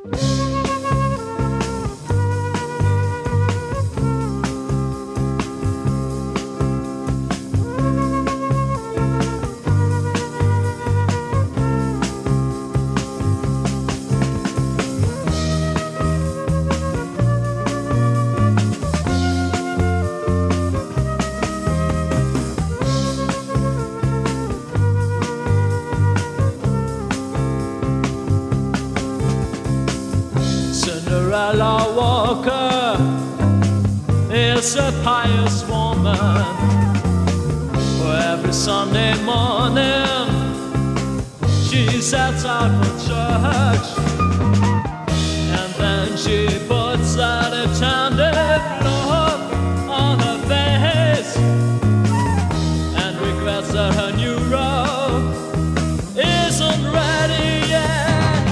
Cinderella Walker is a pious woman. For every Sunday morning she sets out for church, and then she puts that attentive look on her face and regrets that her new robe isn't ready yet.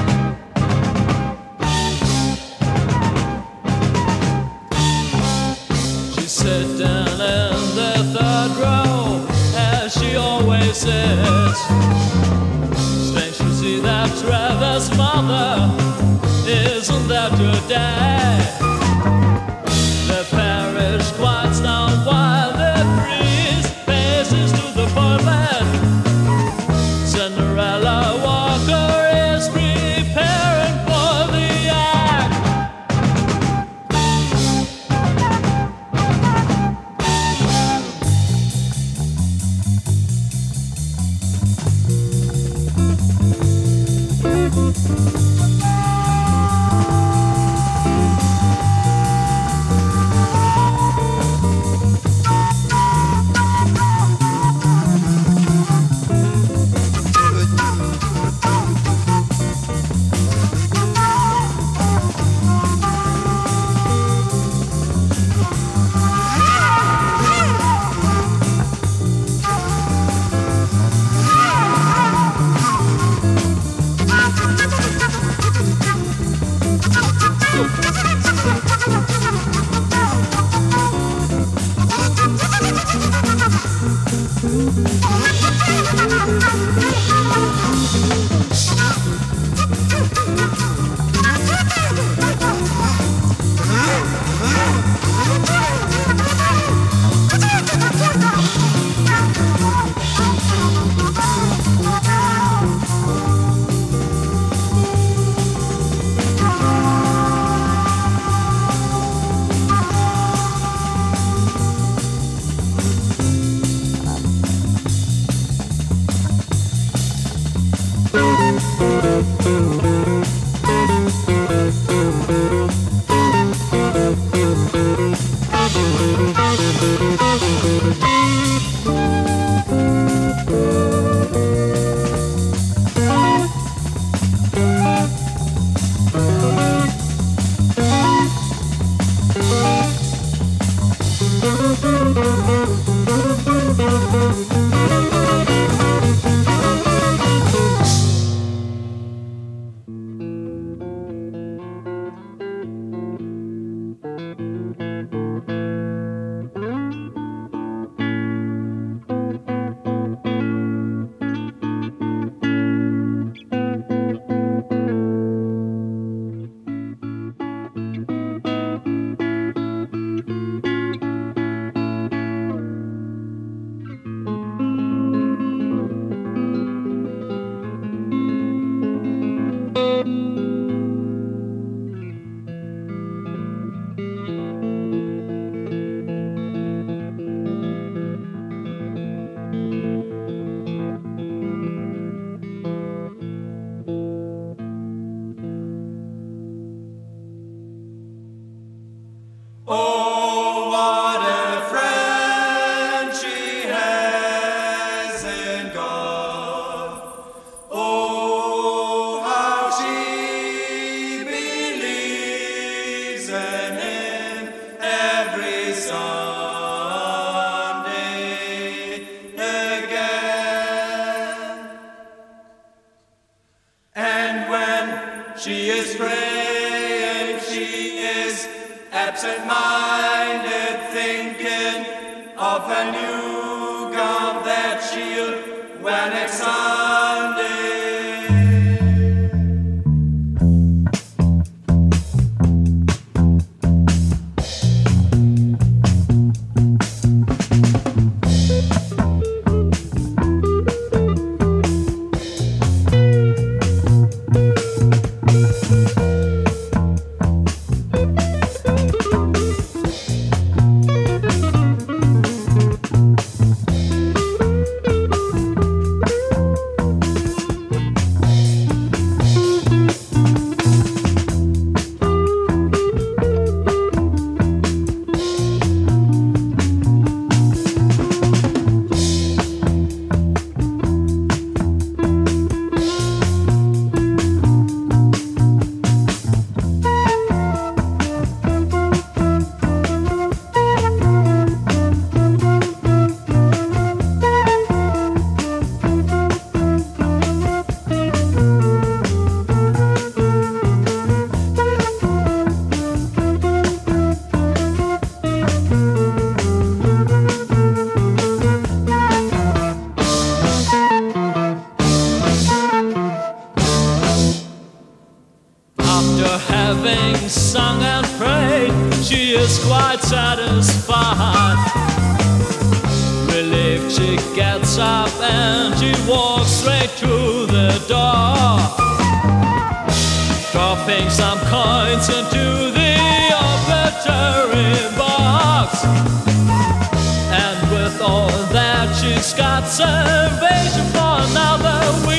Sitting in the third row, as she always is. Strange to see that Trevor's mother isn't there today. The parish quiets down while the priest faces to the pulpit. Cinderella Walker is preparing for the act. She is praying, she is absent-minded, thinking of a new gown that she'll wear next Sunday. having sung and prayed, she is quite satisfied. Relieved, she gets up and she walks straight through the door, dropping some coins into the obituary box. And with all that, she's got salvation for another week.